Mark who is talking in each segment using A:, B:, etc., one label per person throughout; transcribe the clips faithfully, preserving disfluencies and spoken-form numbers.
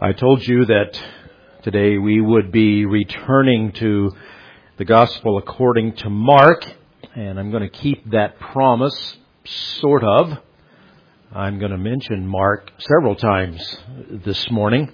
A: I told you that today we would be returning to the Gospel according to Mark, and I'm going to keep that promise, sort of. I'm going to mention Mark several times this morning,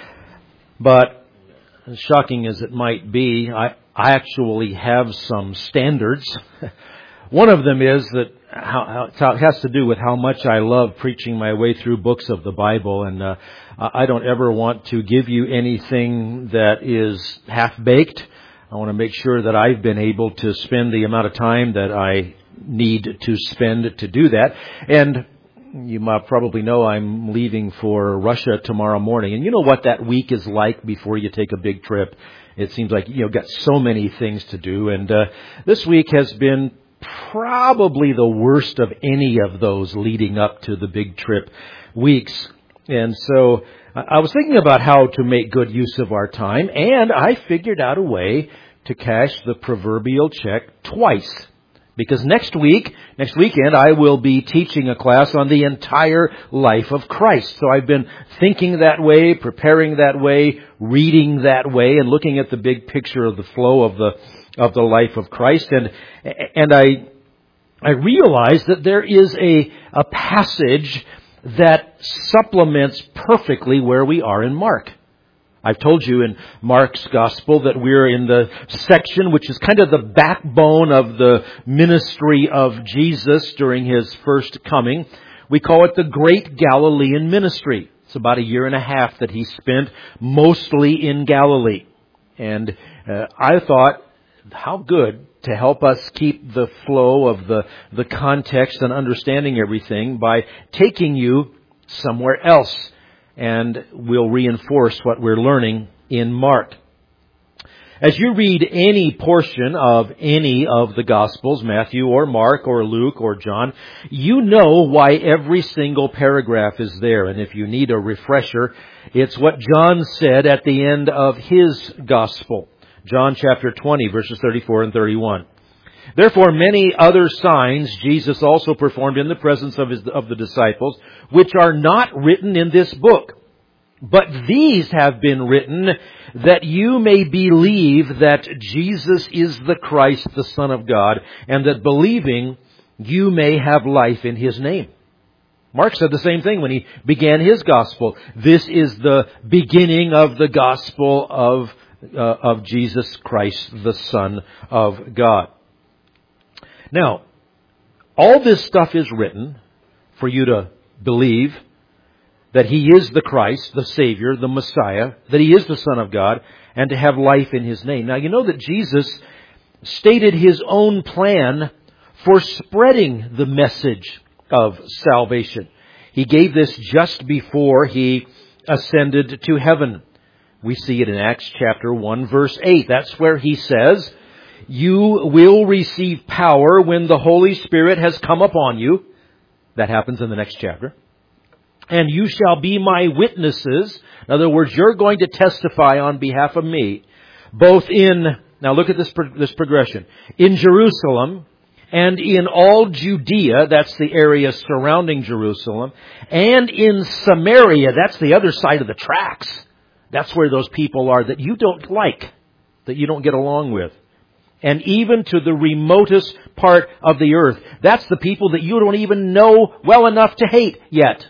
A: but as shocking as it might be, I, I actually have some standards. One of them is that how, how, it has to do with how much I love preaching my way through books of the Bible, and uh, I don't ever want to give you anything that is half-baked. I want to make sure that I've been able to spend the amount of time that I need to spend to do that. And you might probably know I'm leaving for Russia tomorrow morning. And you know what that week is like before you take a big trip. It seems like, you know, got so many things to do. And uh, this week has been probably the worst of any of those leading up to the big trip weeks. And so I was thinking about how to make good use of our time, and I figured out a way to cash the proverbial check twice. Because next week, next weekend, I will be teaching a class on the entire life of Christ. So I've been thinking that way, preparing that way, reading that way, and looking at the big picture of the flow of the of the life of Christ. And and I I realized that there is a a passage that supplements perfectly where we are in Mark. I've told you in Mark's Gospel that we're in the section which is kind of the backbone of the ministry of Jesus during His first coming. We call it the Great Galilean Ministry. It's about a year and a half that He spent mostly in Galilee. And uh, I thought, how good to help us keep the flow of the, the context and understanding everything by taking you somewhere else. And we'll reinforce what we're learning in Mark. As you read any portion of any of the Gospels, Matthew or Mark or Luke or John, you know why every single paragraph is there. And if you need a refresher, it's what John said at the end of his Gospel. John chapter twenty, verses thirty-four and thirty-one. Therefore, many other signs Jesus also performed in the presence of his, of the disciples, which are not written in this book. But these have been written that you may believe that Jesus is the Christ, the Son of God, and that believing you may have life in His name. Mark said the same thing when he began his gospel. This is the beginning of the gospel of uh, of Jesus Christ, the Son of God. Now, all this stuff is written for you to believe that He is the Christ, the Savior, the Messiah, that He is the Son of God, and to have life in His name. Now, you know that Jesus stated His own plan for spreading the message of salvation. He gave this just before He ascended to heaven. We see it in Acts chapter one, verse eight. That's where He says, "You will receive power when the Holy Spirit has come upon you." That happens in the next chapter. "And you shall be my witnesses." In other words, you're going to testify on behalf of me, both in, now look at this, this progression, in Jerusalem and in all Judea, that's the area surrounding Jerusalem, and in Samaria, that's the other side of the tracks. That's where those people are that you don't like, that you don't get along with. And even to the remotest part of the earth. That's the people that you don't even know well enough to hate yet.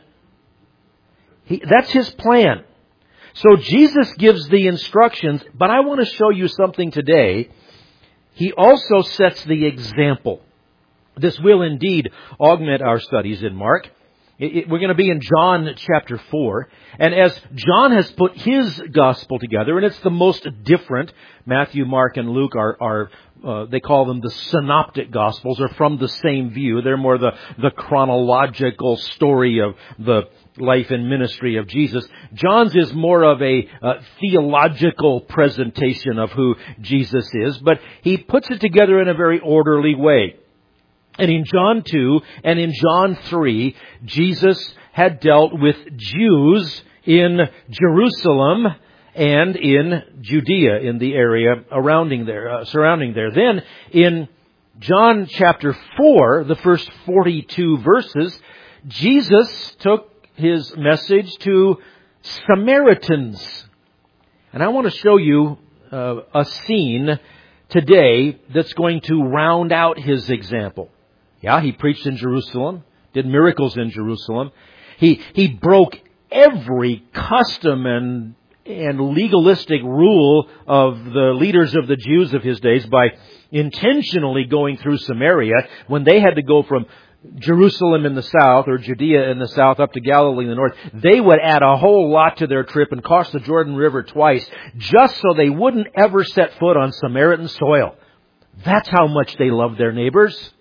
A: He, that's His plan. So Jesus gives the instructions, but I want to show you something today. He also sets the example. This will indeed augment our studies in Mark. It, it, we're going to be in John chapter four. And as John has put his gospel together, and it's the most different, Matthew, Mark, and Luke are, are uh, they call them the synoptic gospels, are from the same view. They're more the, the chronological story of the life and ministry of Jesus. John's is more of a uh, theological presentation of who Jesus is, but he puts it together in a very orderly way. And in John two and in John three, Jesus had dealt with Jews in Jerusalem and in Judea, in the area surrounding there. Uh, surrounding there. Then in John chapter four, the first forty-two verses, Jesus took His message to Samaritans. And I want to show you uh, a scene today that's going to round out his example. Yeah, he preached in Jerusalem, did miracles in Jerusalem. He he broke every custom and and legalistic rule of the leaders of the Jews of his days by intentionally going through Samaria when they had to go from Jerusalem in the south or Judea in the south up to Galilee in the north. They would add a whole lot to their trip and cross the Jordan River twice just so they wouldn't ever set foot on Samaritan soil. That's how much they loved their neighbors.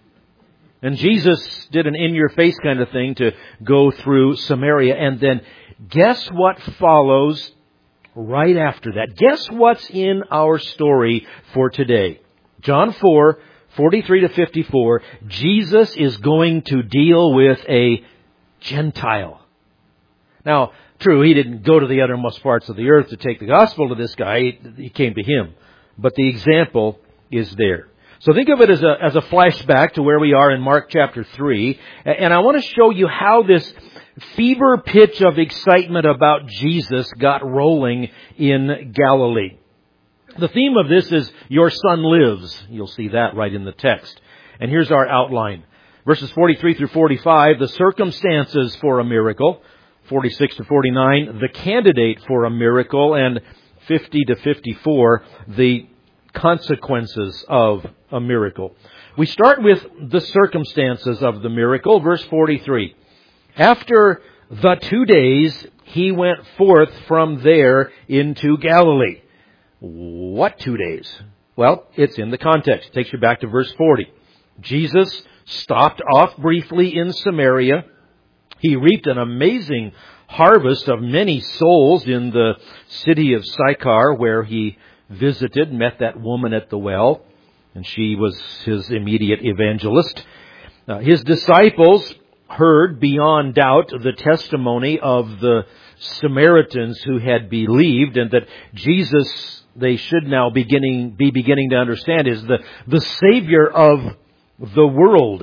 A: And Jesus did an in-your-face kind of thing to go through Samaria. And then guess what follows right after that? Guess what's in our story for today? John four, forty-three to fifty-four. Jesus is going to deal with a Gentile. Now, true, he didn't go to the uttermost parts of the earth to take the gospel to this guy. He came to him. But the example is there. So think of it as a, as a flashback to where we are in Mark chapter three. And I want to show you how this fever pitch of excitement about Jesus got rolling in Galilee. The theme of this is, your son lives. You'll see that right in the text. And here's our outline. Verses forty-three through forty-five, the circumstances for a miracle. forty-six to forty-nine, the candidate for a miracle. And fifty to fifty-four, the consequences of a miracle. We start with the circumstances of the miracle. Verse forty-three. After the two days, he went forth from there into Galilee. What two days? Well, it's in the context. It takes you back to verse forty. Jesus stopped off briefly in Samaria. He reaped an amazing harvest of many souls in the city of Sychar, where he visited, met that woman at the well, and she was his immediate evangelist. Uh, his disciples heard beyond doubt the testimony of the Samaritans who had believed, and that Jesus, they should now beginning be beginning to understand, is the, the Savior of the world.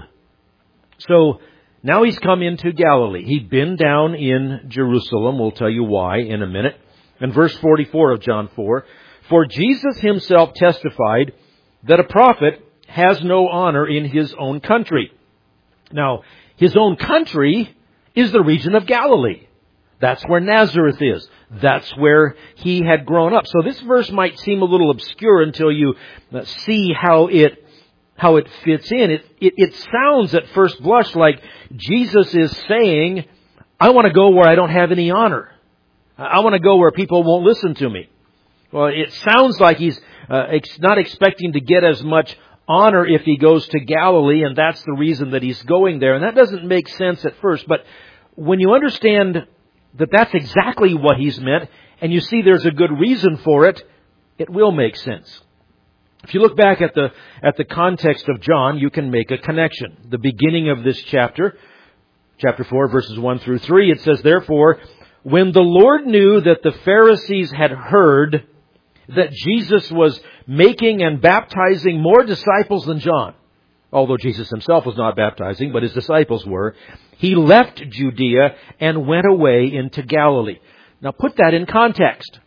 A: So now he's come into Galilee. He'd been down in Jerusalem. We'll tell you why in a minute. In verse forty-four of John four, for Jesus himself testified that a prophet has no honor in his own country. Now, his own country is the region of Galilee. That's where Nazareth is. That's where he had grown up. So this verse might seem a little obscure until you see how it how it fits in. It, it, it sounds at first blush like Jesus is saying, I want to go where I don't have any honor. I want to go where people won't listen to me. Well, it sounds like he's uh, ex- not expecting to get as much honor if he goes to Galilee, and that's the reason that he's going there. And that doesn't make sense at first. But when you understand that that's exactly what he's meant, and you see there's a good reason for it, it will make sense. If you look back at the at the context of John, you can make a connection. The beginning of this chapter, chapter four, verses one through three, it says, therefore, when the Lord knew that the Pharisees had heard that Jesus was making and baptizing more disciples than John, although Jesus himself was not baptizing, but his disciples were, he left Judea and went away into Galilee. Now put that in context.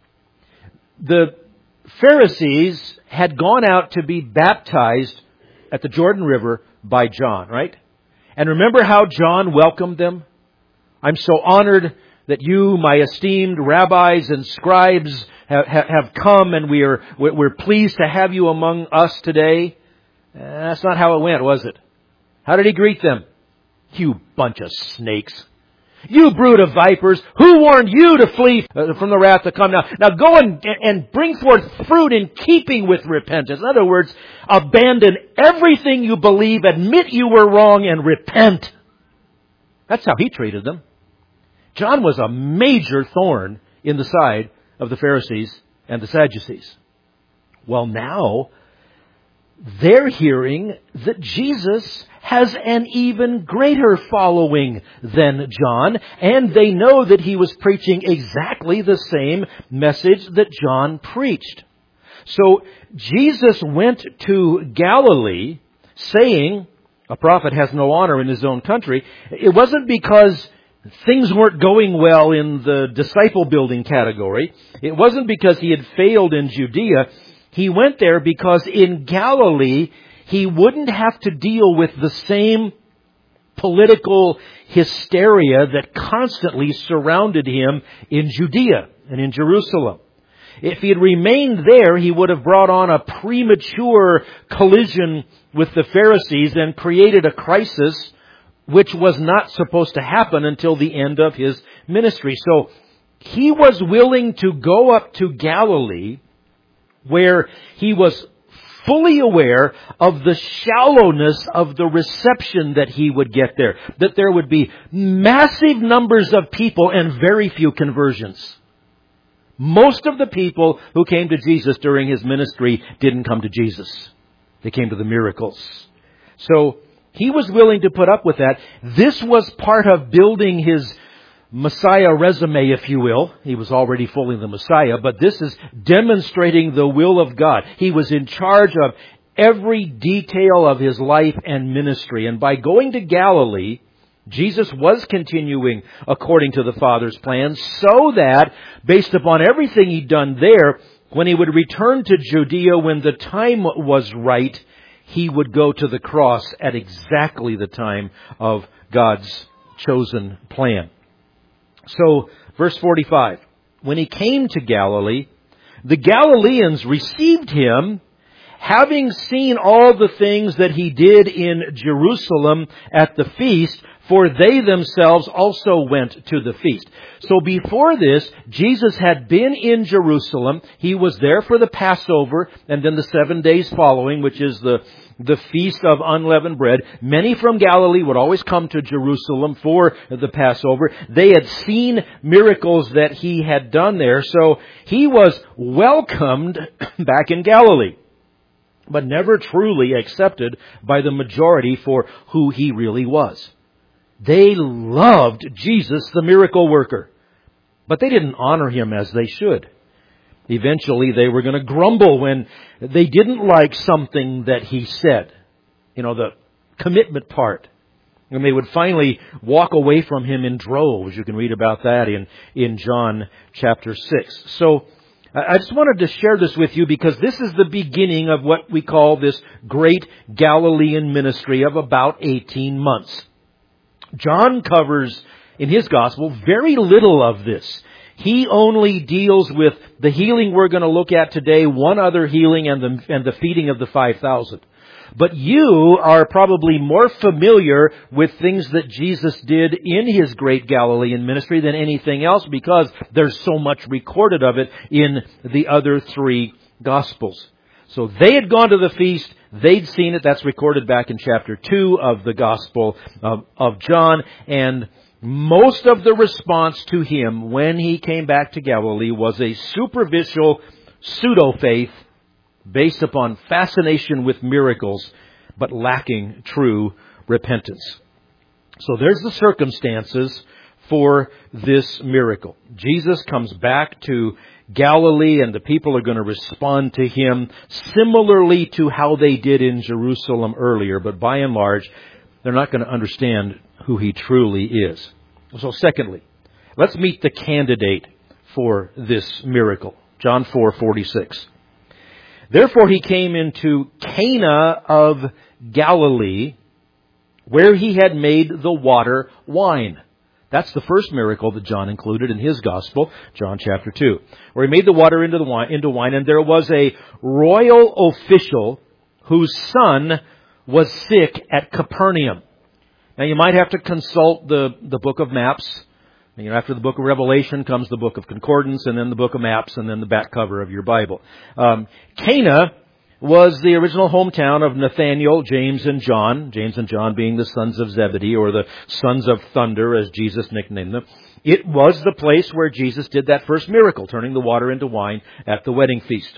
A: The Pharisees had gone out to be baptized at the Jordan River by John, right? And remember how John welcomed them? I'm so honored that you, my esteemed rabbis and scribes, have, have come, and we are, we're pleased to have you among us today. That's not how it went, was it? How did he greet them? You bunch of snakes. You brood of vipers. Who warned you to flee from the wrath to come? Now, now go and, and bring forth fruit in keeping with repentance. In other words, abandon everything you believe, admit you were wrong, and repent. That's how he treated them. John was a major thorn in the side of the Pharisees and the Sadducees. Well, now they're hearing that Jesus has an even greater following than John, and they know that he was preaching exactly the same message that John preached. So Jesus went to Galilee saying, a prophet has no honor in his own country. It wasn't because things weren't going well in the disciple building category. It wasn't because he had failed in Judea. He went there because in Galilee, he wouldn't have to deal with the same political hysteria that constantly surrounded him in Judea and in Jerusalem. If he had remained there, he would have brought on a premature collision with the Pharisees and created a crisis which was not supposed to happen until the end of his ministry. So he was willing to go up to Galilee, where he was fully aware of the shallowness of the reception that he would get there. That there would be massive numbers of people and very few conversions. Most of the people who came to Jesus during his ministry didn't come to Jesus. They came to the miracles. So he was willing to put up with that. This was part of building his Messiah resume, if you will. He was already fully the Messiah, but this is demonstrating the will of God. He was in charge of every detail of his life and ministry. And by going to Galilee, Jesus was continuing according to the Father's plan, so that, based upon everything he'd done there, when he would return to Judea when the time was right, he would go to the cross at exactly the time of God's chosen plan. So, verse forty-five, when he came to Galilee, the Galileans received him, having seen all the things that he did in Jerusalem at the feast, for they themselves also went to the feast. So before this, Jesus had been in Jerusalem. He was there for the Passover and then the seven days following, which is the, the Feast of Unleavened Bread. Many from Galilee would always come to Jerusalem for the Passover. They had seen miracles that he had done there, so he was welcomed back in Galilee, but never truly accepted by the majority for who he really was. They loved Jesus, the miracle worker, but they didn't honor him as they should. Eventually, they were going to grumble when they didn't like something that he said. You know, the commitment part. And they would finally walk away from him in droves. You can read about that in, in John chapter six. So, I just wanted to share this with you because this is the beginning of what we call this great Galilean ministry of about eighteen months. John covers in his gospel very little of this. He only deals with the healing we're going to look at today, one other healing, and the, and the feeding of the five thousand. But you are probably more familiar with things that Jesus did in his great Galilean ministry than anything else because there's so much recorded of it in the other three Gospels. So they had gone to the feast. They'd seen it. That's recorded back in chapter two of the Gospel of, of John. And most of the response to him when he came back to Galilee was a superficial pseudo-faith based upon fascination with miracles, but lacking true repentance. So there's the circumstances for this miracle. Jesus comes back to Galilee, and the people are going to respond to him similarly to how they did in Jerusalem earlier. But by and large, they're not going to understand who he truly is. So secondly, let's meet the candidate for this miracle. John four forty-six. Therefore he came into Cana of Galilee, where he had made the water wine. That's the first miracle that John included in his gospel, John chapter two, where he made the water into the wine, into wine, and there was a royal official whose son was sick at Capernaum. Now you might have to consult the, the book of maps. You know, after the book of Revelation comes the book of Concordance, and then the book of maps, and then the back cover of your Bible. Um, Cana was the original hometown of Nathanael, James, and John. James and John being the sons of Zebedee, or the sons of thunder, as Jesus nicknamed them. It was the place where Jesus did that first miracle, turning the water into wine at the wedding feast.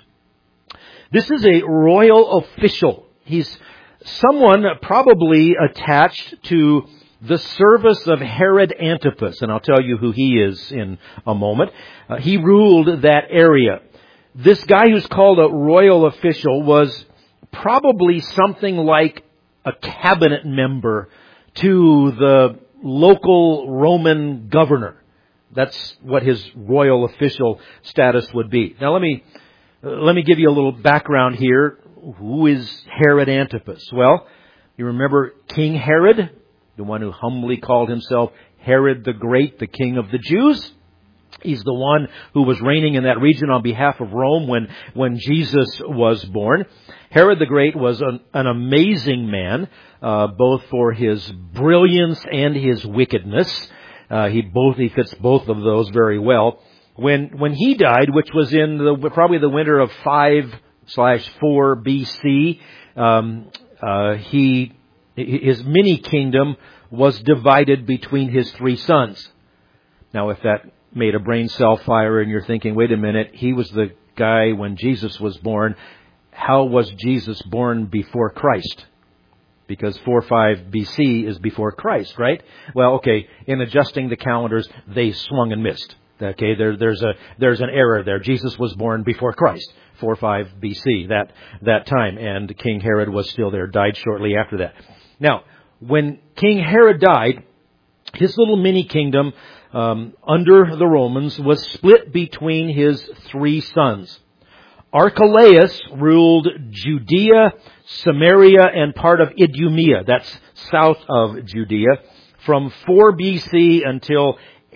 A: This is a royal official. He's someone probably attached to the service of Herod Antipas, and I'll tell you who he is in a moment. Uh, he ruled that area. This guy who's called a royal official was probably something like a cabinet member to the local Roman governor. That's what his royal official status would be. Now let me uh, let me give you a little background here. Who is Herod Antipas? Well, you remember King Herod, the one who humbly called himself Herod the Great, the King of the Jews. He's the one who was reigning in that region on behalf of Rome when, when Jesus was born. Herod the Great was an, an amazing man, uh, both for his brilliance and his wickedness. Uh, he both he fits both of those very well. When when he died, which was in the, probably the winter of five slash four B C, um, uh, he his mini kingdom was divided between his three sons. Now, if that made a brain cell fire and you're thinking, wait a minute, he was the guy when Jesus was born. How was Jesus born before Christ? Because four five B C is before Christ, right? Well, okay, in adjusting the calendars, they swung and missed. Okay, there, there's a there's an error there. Jesus was born before Christ, four five B C, that that time, and King Herod was still there, died shortly after that. Now, when King Herod died, his little mini kingdom um, under the Romans was split between his three sons. Archelaus ruled Judea, Samaria, and part of Idumea. That's south of Judea, from four B C until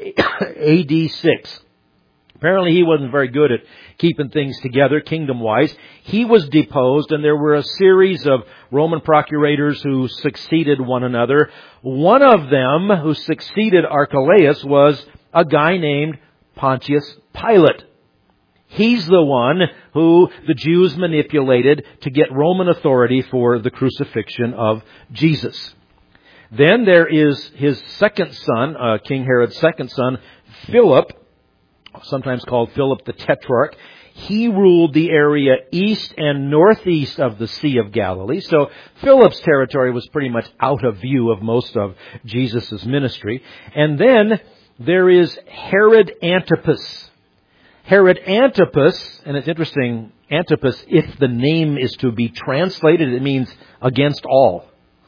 A: A D six. Apparently he wasn't very good at keeping things together kingdom-wise. He was deposed, and there were a series of Roman procurators who succeeded one another. One of them who succeeded Archelaus was a guy named Pontius Pilate. He's the one who the Jews manipulated to get Roman authority for the crucifixion of Jesus. Then there is his second son, uh, King Herod's second son, Philip, sometimes called Philip the Tetrarch. He ruled the area east and northeast of the Sea of Galilee. So Philip's territory was pretty much out of view of most of Jesus' ministry. And then there is Herod Antipas. Herod Antipas, and it's interesting, Antipas, if the name is to be translated, it means against all.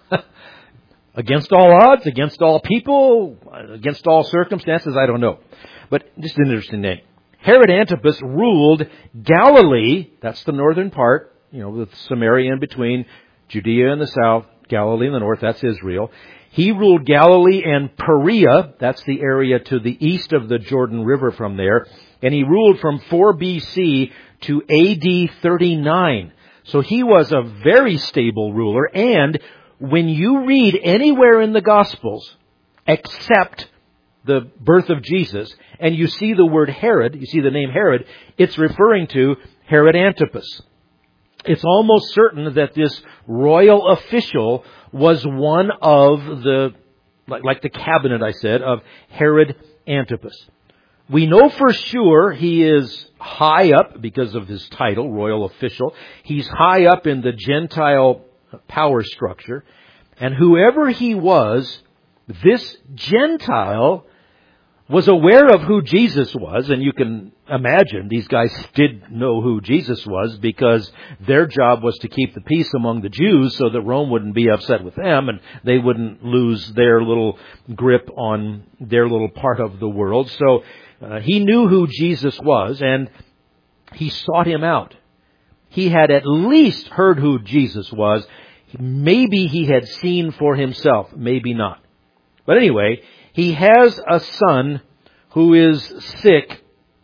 A: Against all odds, against all people, against all circumstances, I don't know. But just an interesting name. Herod Antipas ruled Galilee, that's the northern part, you know, with Samaria in between, Judea in the south, Galilee in the north, that's Israel. He ruled Galilee and Perea, that's the area to the east of the Jordan River from there, and he ruled from four B C to A D thirty-nine. So he was a very stable ruler, and when you read anywhere in the Gospels, except the birth of Jesus, and you see the word Herod, you see the name Herod, it's referring to Herod Antipas. It's almost certain that this royal official was one of the, like the cabinet I said, of Herod Antipas. We know for sure he is high up because of his title, royal official. He's high up in the Gentile power structure. And whoever he was, this Gentile was aware of who Jesus was, and you can imagine these guys did know who Jesus was because their job was to keep the peace among the Jews so that Rome wouldn't be upset with them and they wouldn't lose their little grip on their little part of the world. So uh, he knew who Jesus was, and he sought him out. He had at least heard who Jesus was. Maybe he had seen for himself, maybe not. But anyway, he has a son who is sick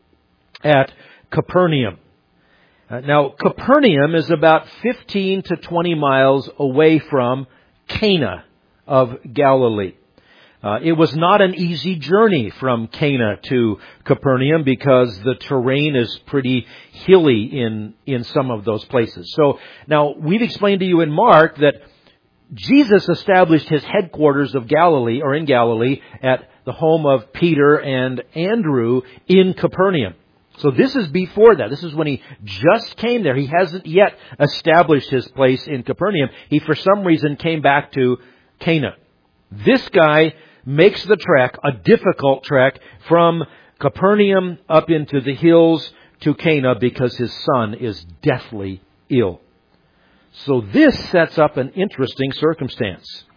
A: at Capernaum. Uh, now, Capernaum is about fifteen to twenty miles away from Cana of Galilee. Uh, it was not an easy journey from Cana to Capernaum because the terrain is pretty hilly in, in some of those places. So now we've explained to you in Mark that Jesus established his headquarters of Galilee, or in Galilee, at the home of Peter and Andrew in Capernaum. So this is before that. This is when he just came there. He hasn't yet established his place in Capernaum. He, for some reason, came back to Cana. This guy makes the trek, a difficult trek, from Capernaum up into the hills to Cana because his son is deathly ill. So this sets up an interesting circumstance.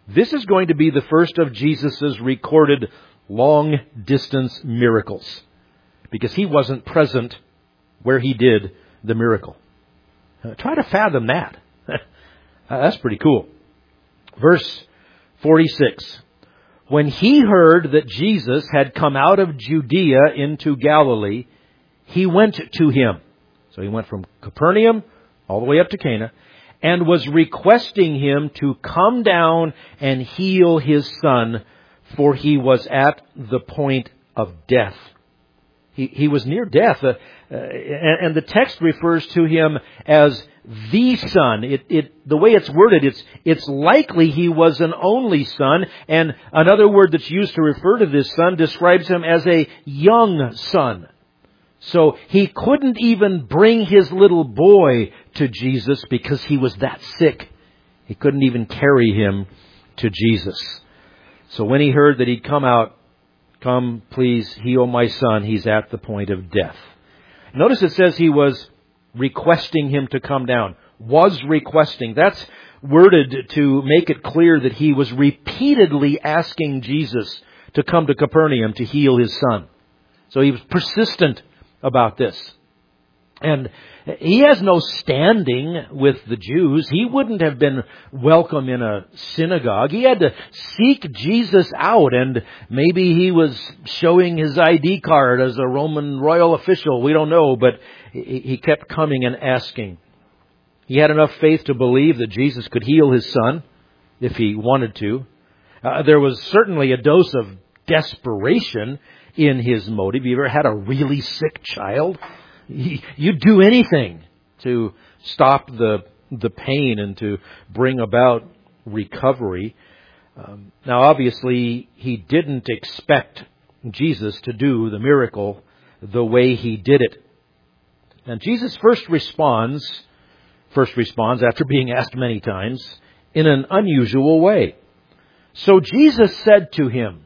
A: This is going to be the first of Jesus' recorded long-distance miracles, because he wasn't present where he did the miracle. Uh, try to fathom that. uh, that's pretty cool. Verse forty-six. When he heard that Jesus had come out of Judea into Galilee, he went to him. So he went from Capernaum all the way up to Cana, and was requesting him to come down and heal his son, for he was at the point of death. He, he was near death. Uh, uh, and, and the text refers to him as the son. It, it, the way it's worded, it's, it's likely he was an only son. And another word that's used to refer to this son describes him as a young son. So he couldn't even bring his little boy to Jesus because he was that sick. He couldn't even carry him to Jesus. So when he heard that he'd come out, come, please heal my son, he's at the point of death. Notice it says he was requesting him to come down. Was requesting. That's worded to make it clear that he was repeatedly asking Jesus to come to Capernaum to heal his son. So he was persistent about this. And he has no standing with the Jews. He wouldn't have been welcome in a synagogue. He had to seek Jesus out, and maybe he was showing his I D card as a Roman royal official. We don't know, but he kept coming and asking. He had enough faith to believe that Jesus could heal his son if he wanted to. Uh, there was certainly a dose of desperation in his motive. You ever had a really sick child? You'd do anything to stop the the pain and to bring about recovery. Um, now, obviously, he didn't expect Jesus to do the miracle the way he did it. And Jesus first responds, first responds after being asked many times, in an unusual way. So Jesus said to him,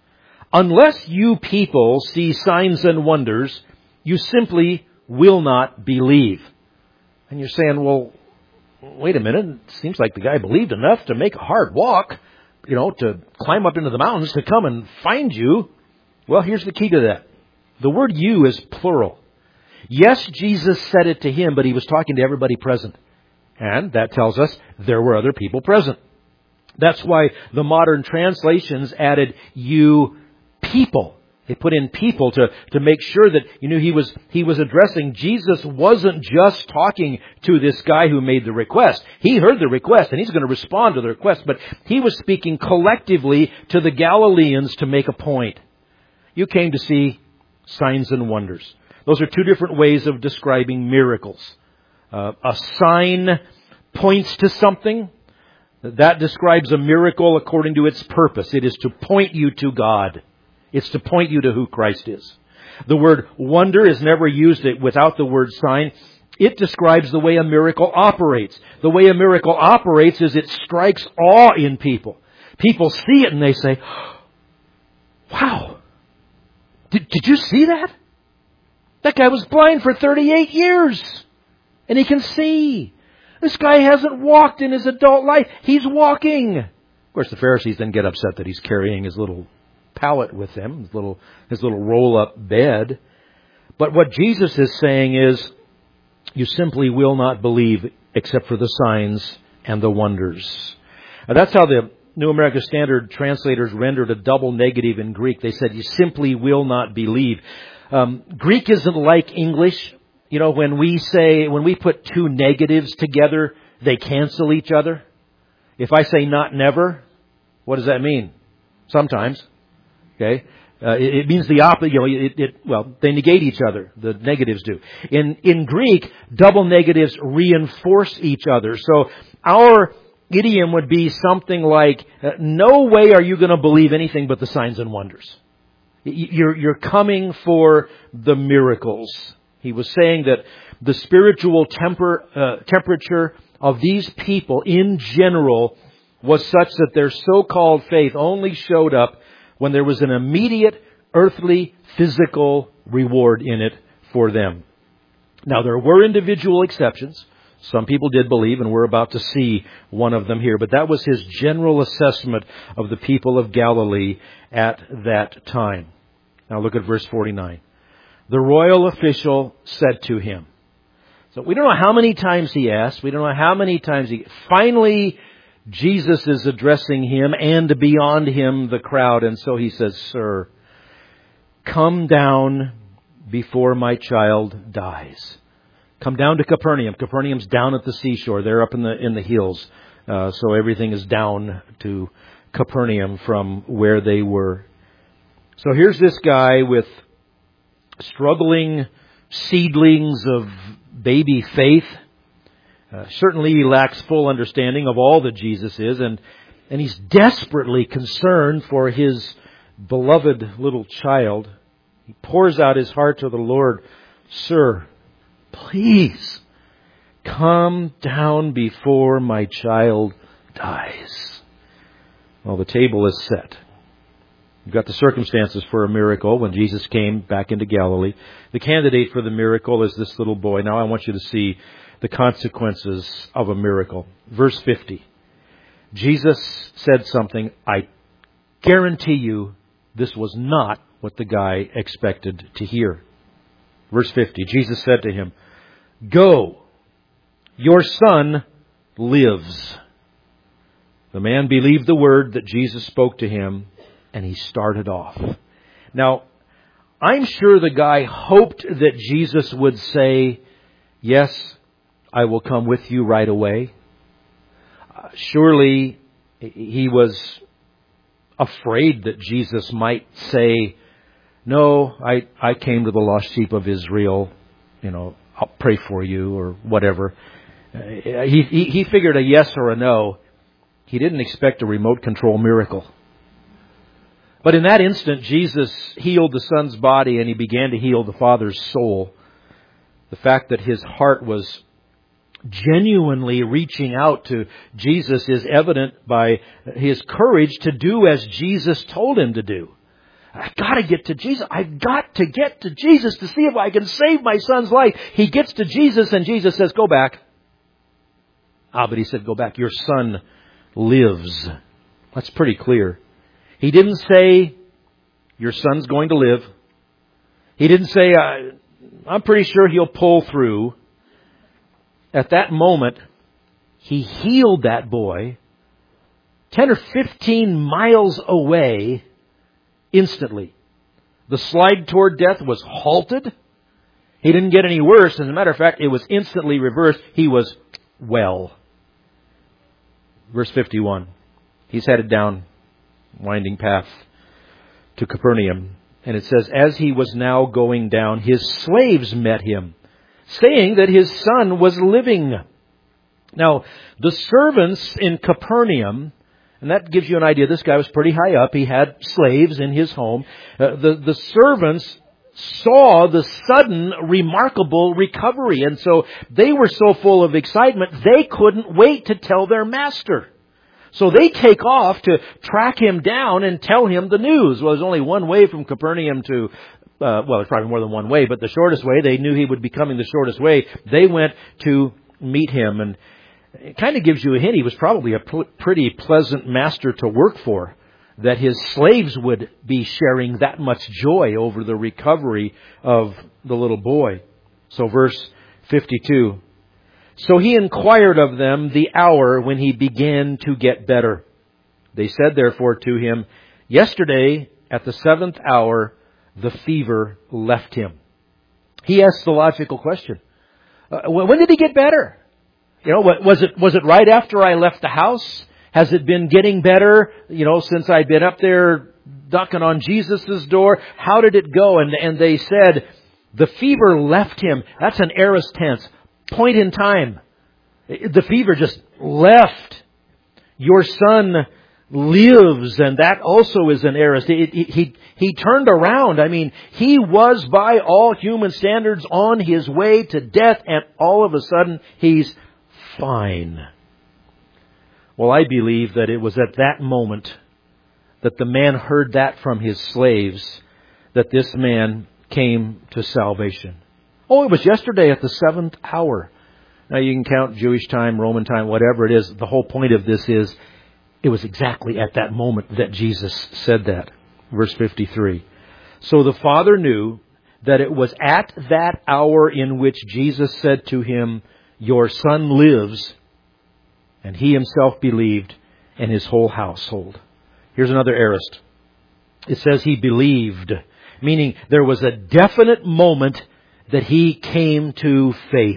A: "Unless you people see signs and wonders, you simply will not believe." And you're saying, well, wait a minute. It seems like the guy believed enough to make a hard walk, you know, to climb up into the mountains to come and find you. Well, here's the key to that. The word "you" is plural. Yes, Jesus said it to him, but he was talking to everybody present. And that tells us there were other people present. That's why the modern translations added "you people." They put in people to, to make sure that, you know, he was, he was addressing, Jesus wasn't just talking to this guy who made the request. He heard the request and he's going to respond to the request, but he was speaking collectively to the Galileans to make a point. You came to see signs and wonders. Those are two different ways of describing miracles. Uh, a sign points to something. That describes a miracle according to its purpose. It is to point you to God. It's to point you to who Christ is. The word wonder is never used without the word sign. It describes the way a miracle operates. The way a miracle operates is it strikes awe in people. People see it and they say, "Wow, did, did you see that? That guy was blind for thirty-eight years and he can see. This guy hasn't walked in his adult life. He's walking." Of course, the Pharisees then get upset that he's carrying his little pallet with him, his little, his little roll-up bed. But what Jesus is saying is, you simply will not believe except for the signs and the wonders. Now, that's how the New American Standard translators rendered a double negative in Greek. They said, you simply will not believe. Um, Greek isn't like English. You know, when we say, when we put two negatives together, they cancel each other. If I say not never, what does that mean? Sometimes. Okay, uh, it, it means the opposite. You know, it, it well, they negate each other. The negatives do. In in Greek, double negatives reinforce each other. So our idiom would be something like, "No way are you going to believe anything but the signs and wonders. You're you're coming for the miracles." He was saying that the spiritual temper uh, temperature of these people in general was such that their so-called faith only showed up when there was an immediate earthly, physical reward in it for them. Now, there were individual exceptions. Some people did believe, and we're about to see one of them here. But that was his general assessment of the people of Galilee at that time. Now look at verse forty-nine. The royal official said to him. So we don't know how many times he asked. We don't know how many times he... Finally, Jesus is addressing him and beyond him the crowd. And so he says, Sir, come down before my child dies. Come down to Capernaum. Capernaum's down at the seashore. They're up in the in the hills. Uh, so everything is down to Capernaum from where they were. So here's this guy with struggling seedlings of baby faith. Uh, certainly he lacks full understanding of all that Jesus is. And, and he's desperately concerned for his beloved little child. He pours out his heart to the Lord. Sir, please come down before my child dies. Well, the table is set. You've got the circumstances for a miracle when Jesus came back into Galilee. The candidate for the miracle is this little boy. Now I want you to see the consequences of a miracle. Verse fifty. Jesus said something. I guarantee you this was not what the guy expected to hear. Verse fifty. Jesus said to him, Go, your son lives. The man believed the word that Jesus spoke to him, and he started off. Now, I'm sure the guy hoped that Jesus would say, Yes, I will come with you right away. Uh, surely he was afraid that Jesus might say, No, I, I came to the lost sheep of Israel. You know, I'll pray for you or whatever. Uh, he, he, he figured a yes or a no. He didn't expect a remote control miracle. But in that instant, Jesus healed the son's body and he began to heal the father's soul. The fact that his heart was genuinely reaching out to Jesus is evident by his courage to do as Jesus told him to do. I've got to get to Jesus. I've got to get to Jesus to see if I can save my son's life. He gets to Jesus and Jesus says, Go back. Ah, but he said, Go back. Your son lives. That's pretty clear. He didn't say, Your son's going to live. He didn't say, I'm pretty sure he'll pull through. At that moment, he healed that boy ten or fifteen miles away instantly. The slide toward death was halted. He didn't get any worse. As a matter of fact, it was instantly reversed. He was well. Verse fifty-one. He's headed down winding path to Capernaum. And it says, As he was now going down, his slaves met him, saying that his son was living. Now, the servants in Capernaum, and that gives you an idea, this guy was pretty high up. He had slaves in his home. Uh, the, the servants saw the sudden, remarkable recovery. And so they were so full of excitement, they couldn't wait to tell their master. So they take off to track him down and tell him the news. Well, there's only one way from Capernaum to, uh, well, there's probably more than one way, but the shortest way, they knew he would be coming the shortest way. They went to meet him, and it kind of gives you a hint. He was probably a pl- pretty pleasant master to work for, that his slaves would be sharing that much joy over the recovery of the little boy. So verse fifty-two. So he inquired of them the hour when he began to get better. They said therefore to him, Yesterday at the seventh hour, the fever left him. He asked the logical question. Uh, when did he get better? You know, was it, was it right after I left the house? Has it been getting better, you know, since I'd been up there knocking on Jesus' door? How did it go? And, and they said, the fever left him. That's an aorist tense. Point in time. The fever just left. Your son lives, and that also is an aorist. He, he, he turned around. I mean, he was by all human standards on his way to death, and all of a sudden he's fine. Well, I believe that it was at that moment that the man heard that from his slaves, that this man came to salvation. Oh, it was yesterday at the seventh hour. Now you can count Jewish time, Roman time, whatever it is. The whole point of this is it was exactly at that moment that Jesus said that. Verse fifty-three. So the Father knew that it was at that hour in which Jesus said to him, "Your son lives," and he himself believed, and his whole household. Here's another aorist. It says he believed, meaning there was a definite moment that he came to faith.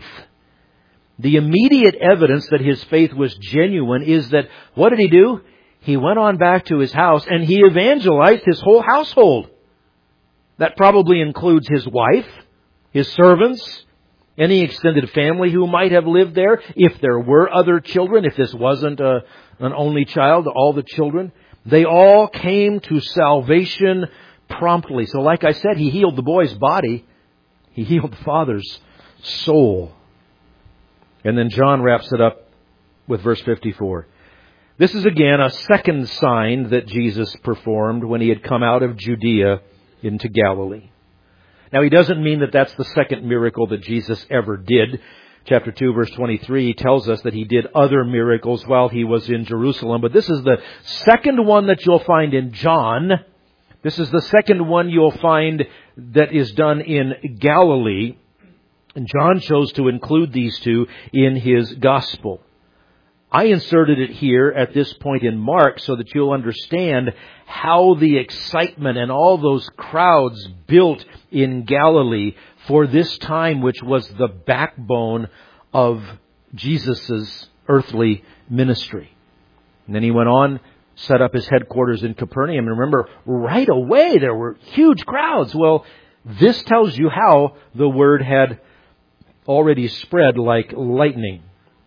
A: The immediate evidence that his faith was genuine is that, what did he do? He went on back to his house and he evangelized his whole household. That probably includes his wife, his servants, any extended family who might have lived there, if there were other children, if this wasn't a, an only child, all the children. They all came to salvation promptly. So like I said, he healed the boy's body. He healed the father's soul. And then John wraps it up with verse fifty-four. This is again a second sign that Jesus performed when he had come out of Judea into Galilee. Now he doesn't mean that that's the second miracle that Jesus ever did. Chapter two, verse twenty-three tells us that he did other miracles while he was in Jerusalem. But this is the second one that you'll find in John. This is the second one you'll find that is done in Galilee. And John chose to include these two in his gospel. I inserted it here at this point in Mark so that you'll understand how the excitement and all those crowds built in Galilee for this time, which was the backbone of Jesus' earthly ministry. And then he went on, set up his headquarters in Capernaum. And remember, right away there were huge crowds. Well, this tells you how the word had already spread like lightning.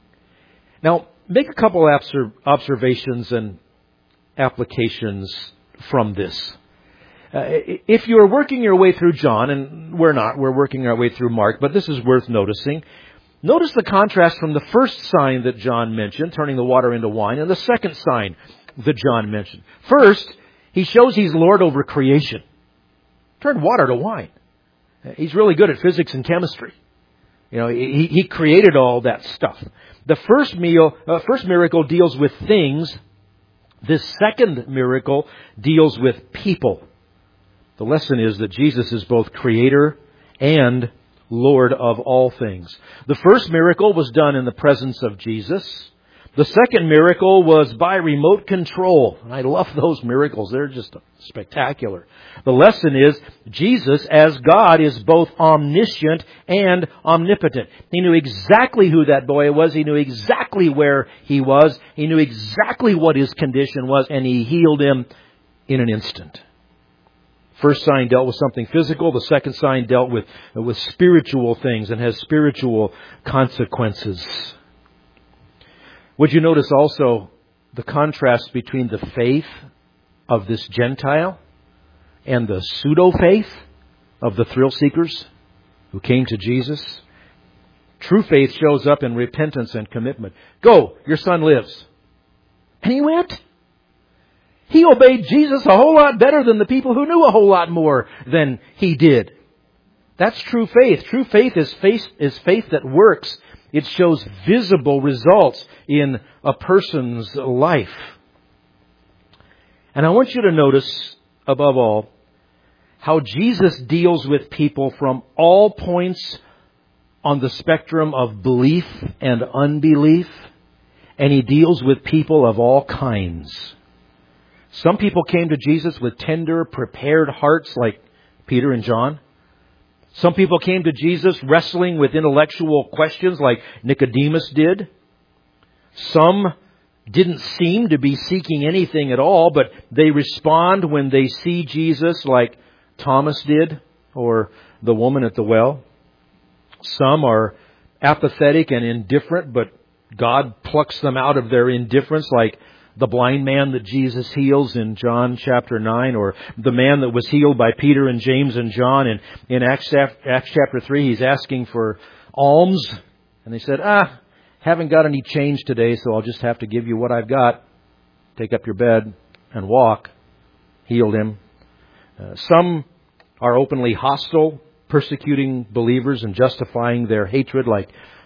A: Now, make a couple observations and applications from this. Uh, if you're working your way through John, and we're not, we're working our way through Mark, but this is worth noticing. Notice the contrast from the first sign that John mentioned, turning the water into wine, and the second sign that John mentioned. First, he shows he's Lord over creation. Turned water to wine. He's really good at physics and chemistry. You know, he, he created all that stuff. The first meal, uh, first miracle deals with things. This second miracle deals with people. The lesson is that Jesus is both creator and Lord of all things. The first miracle was done in the presence of Jesus. The second miracle was by remote control. I love those miracles. They're just spectacular. The lesson is Jesus, as God, is both omniscient and omnipotent. He knew exactly who that boy was. He knew exactly where he was. He knew exactly what his condition was, and he healed him in an instant. First sign dealt with something physical. The second sign dealt with, with spiritual things and has spiritual consequences. Would you notice also the contrast between the faith of this Gentile and the pseudo-faith of the thrill seekers who came to Jesus? True faith shows up in repentance and commitment. Go, your son lives. And he went. He obeyed Jesus a whole lot better than the people who knew a whole lot more than he did. That's true faith. True faith is faith, is faith that works. It shows visible results in a person's life. And I want you to notice, above all, how Jesus deals with people from all points on the spectrum of belief and unbelief. And He deals with people of all kinds. Some people came to Jesus with tender, prepared hearts like Peter and John. Some people came to Jesus wrestling with intellectual questions like Nicodemus did. Some didn't seem to be seeking anything at all, but they respond when they see Jesus like Thomas did or the woman at the well. Some are apathetic and indifferent, but God plucks them out of their indifference like the blind man that Jesus heals in John chapter nine, or the man that was healed by Peter and James and John. And in Acts, Acts chapter three, he's asking for alms. And they said, ah, haven't got any change today, so I'll just have to give you what I've got. Take up your bed and walk. Healed him. Uh, some are openly hostile, persecuting believers and justifying their hatred, like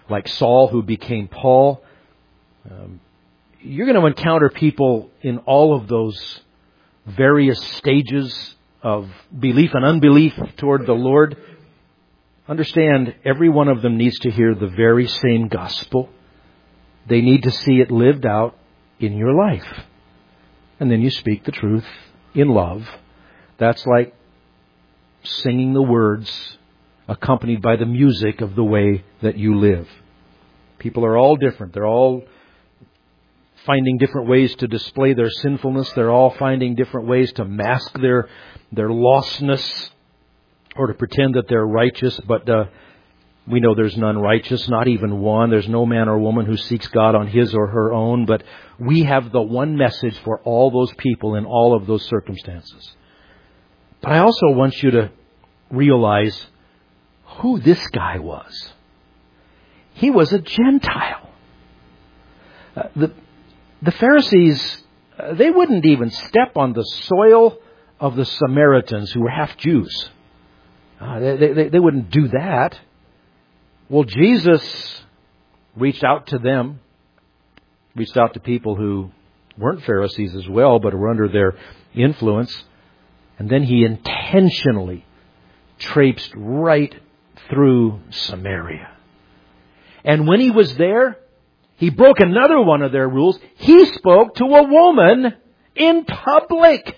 A: like Saul who became Paul. Um, you're going to encounter people in all of those various stages of belief and unbelief toward the Lord. Understand, every one of them needs to hear the very same gospel. They need to see it lived out in your life. And then you speak the truth in love. That's like singing the words accompanied by the music of the way that you live. People are all different. They're all finding different ways to display their sinfulness. They're all finding different ways to mask their their lostness or to pretend that they're righteous. But uh, we know there's none righteous, not even one. There's no man or woman who seeks God on his or her own. But we have the one message for all those people in all of those circumstances. But I also want you to realize who this guy was. He was a Gentile. Uh, the The Pharisees, uh, they wouldn't even step on the soil of the Samaritans who were half Jews. Uh, they, they, they wouldn't do that. Well, Jesus reached out to them, reached out to people who weren't Pharisees as well, but were under their influence. And then he intentionally traipsed right through Samaria. And when he was there, he broke another one of their rules. He spoke to a woman in public.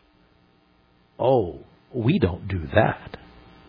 A: Oh, we don't do that.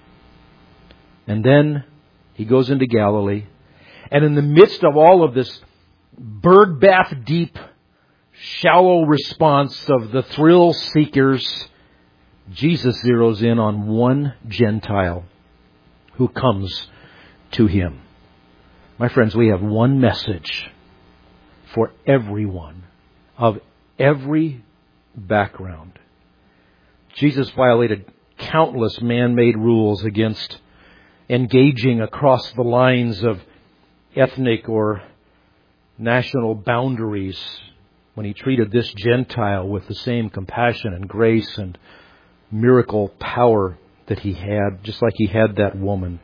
A: And then he goes into Galilee. And in the midst of all of this bird bath deep, shallow response of the thrill seekers, Jesus zeroes in on one Gentile who comes to him. My friends, we have one message for everyone of every background. Jesus violated countless man-made rules against engaging across the lines of ethnic or national boundaries when he treated this Gentile with the same compassion and grace and miracle power that he had, just like he had that woman.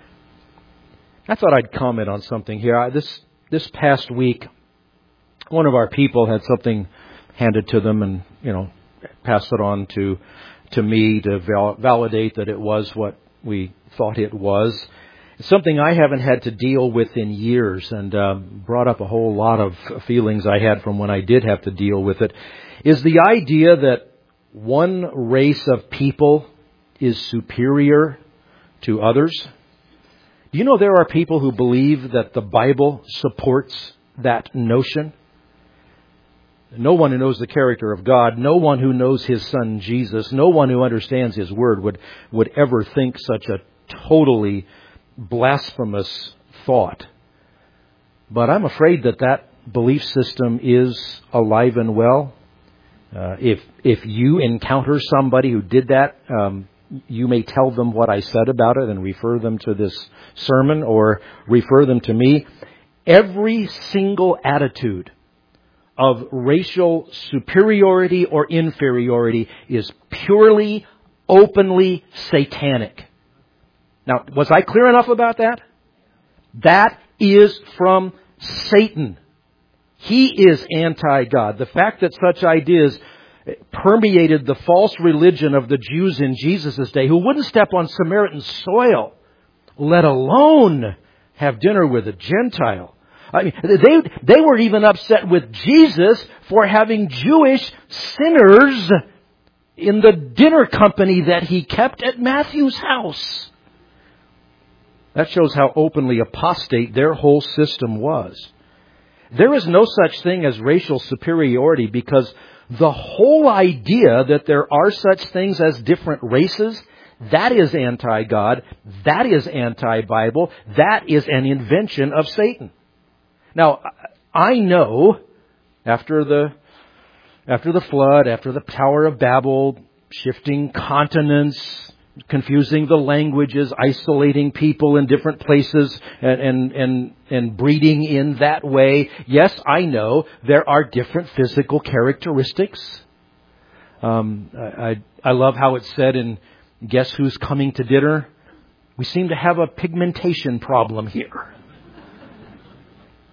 A: I thought I'd comment on something here. I, this this past week, one of our people had something handed to them, and you know, passed it on to to me to val- validate that it was what we thought it was. It's something I haven't had to deal with in years, and uh, brought up a whole lot of feelings I had from when I did have to deal with it. Is the idea that one race of people is superior to others? Do you know there are people who believe that the Bible supports that notion? No one who knows the character of God, no one who knows His Son Jesus, no one who understands His Word would, would ever think such a totally blasphemous thought. But I'm afraid that that belief system is alive and well. Uh, if if you encounter somebody who did that, um, you may tell them what I said about it and refer them to this sermon or refer them to me. Every single attitude of racial superiority or inferiority is purely, openly satanic. Now, was I clear enough about that? That is from Satan. He is anti-God. The fact that such ideas permeated the false religion of the Jews in Jesus' day, who wouldn't step on Samaritan soil, let alone have dinner with a Gentile. I mean, they, they were even upset with Jesus for having Jewish sinners in the dinner company that He kept at Matthew's house. That shows how openly apostate their whole system was. There is no such thing as racial superiority, because the whole idea that there are such things as different races, that is anti-God, that is anti-Bible, that is an invention of Satan. Now, I know after the after the flood, after the Tower of Babel, shifting continents, confusing the languages, isolating people in different places, and, and, and, and breeding in that way. Yes, I know there are different physical characteristics. Um, I, I love how it's said in Guess Who's Coming to Dinner? We seem to have a pigmentation problem here.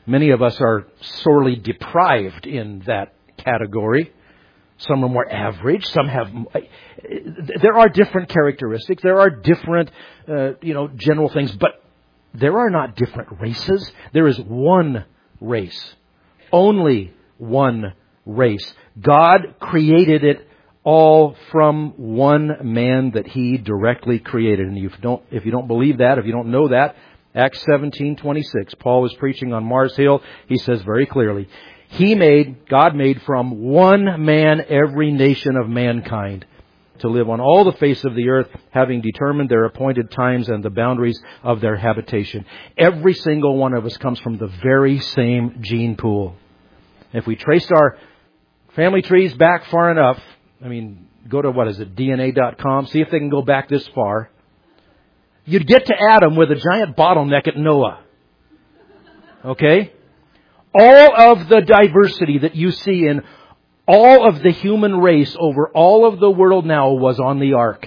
A: Many of us are sorely deprived in that category. Some are more average. Some have... There are different characteristics. There are different, uh, you know, general things. But there are not different races. There is one race. Only one race. God created it all from one man that He directly created. And if you don't, if you don't believe that, if you don't know that, Acts seventeen twenty-six, Paul was preaching on Mars Hill. He says very clearly, He made, God made from one man every nation of mankind to live on all the face of the earth, having determined their appointed times and the boundaries of their habitation. Every single one of us comes from the very same gene pool. If we traced our family trees back far enough, I mean, go to, what is it, D N A dot com, see if they can go back this far. You'd get to Adam with a giant bottleneck at Noah. Okay? All of the diversity that you see in all of the human race over all of the world now was on the ark.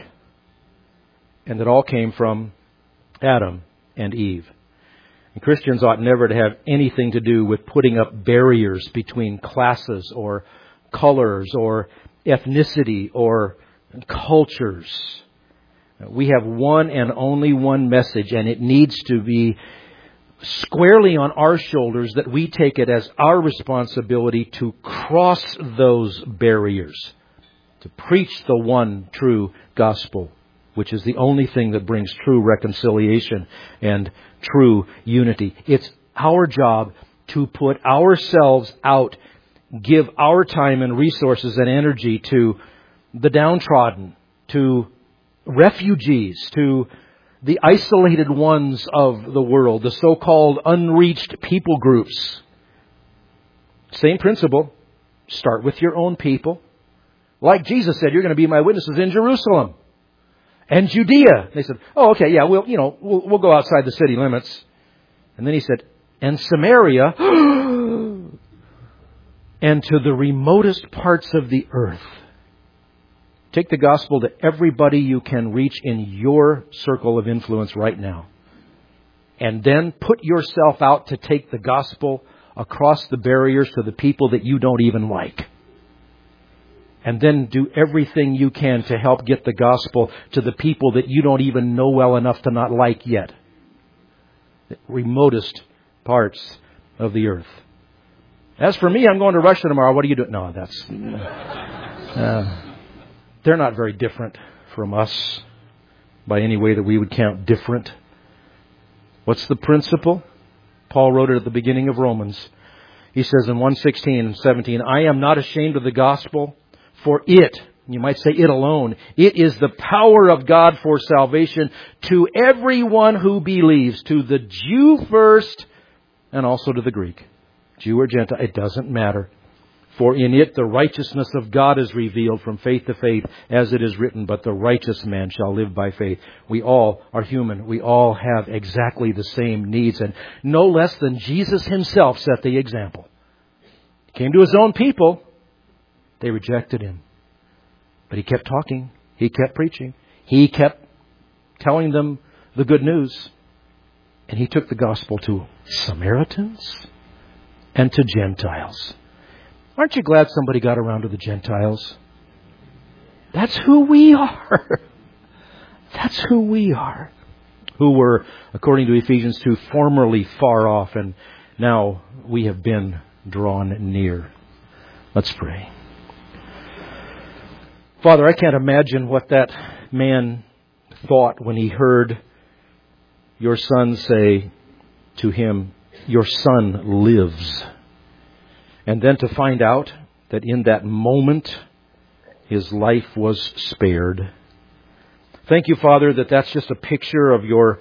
A: And it all came from Adam and Eve. And Christians ought never to have anything to do with putting up barriers between classes or colors or ethnicity or cultures. We have one and only one message, and it needs to be squarely on our shoulders that we take it as our responsibility to cross those barriers, to preach the one true gospel, which is the only thing that brings true reconciliation and true unity. It's our job to put ourselves out, give our time and resources and energy to the downtrodden, to refugees, to the isolated ones of the world, the so-called unreached people groups. Same principle. Start with your own people. Like Jesus said, you're going to be my witnesses in Jerusalem and Judea. They said, oh, okay, yeah, we'll, you know, we'll, we'll go outside the city limits. And then He said, and Samaria, and to the remotest parts of the earth. Take the gospel to everybody you can reach in your circle of influence right now. And then put yourself out to take the gospel across the barriers to the people that you don't even like. And then do everything you can to help get the gospel to the people that you don't even know well enough to not like yet. The remotest parts of the earth. As for me, I'm going to Russia tomorrow. What are you doing? No, that's... Uh, they're not very different from us by any way that we would count different. What's the principle? Paul wrote it at the beginning of Romans. He says in one sixteen and seventeen, I am not ashamed of the gospel, for it, you might say it alone, it is the power of God for salvation to everyone who believes, to the Jew first and also to the Greek. Jew or Gentile, it doesn't matter. For in it the righteousness of God is revealed from faith to faith, as it is written, but the righteous man shall live by faith. We all are human. We all have exactly the same needs. And no less than Jesus Himself set the example. He came to His own people. They rejected Him. But He kept talking. He kept preaching. He kept telling them the good news. And He took the gospel to Samaritans and to Gentiles. Aren't you glad somebody got around to the Gentiles? That's who we are. That's who we are. Who were, according to Ephesians two, formerly far off, and now we have been drawn near. Let's pray. Father, I can't imagine what that man thought when he heard your son say to him, your son lives. And then to find out that in that moment, his life was spared. Thank you, Father, that that's just a picture of your,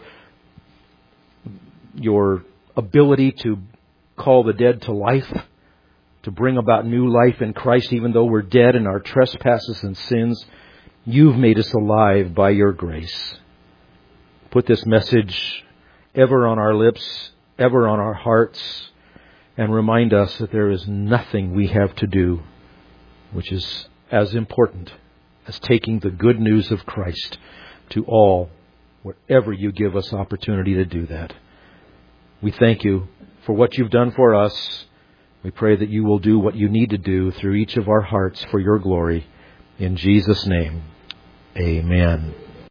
A: your ability to call the dead to life, to bring about new life in Christ, even though we're dead in our trespasses and sins. You've made us alive by your grace. Put this message ever on our lips, ever on our hearts, and remind us that there is nothing we have to do which is as important as taking the good news of Christ to all, wherever you give us opportunity to do that. We thank you for what you've done for us. We pray that you will do what you need to do through each of our hearts for your glory. In Jesus' name, amen.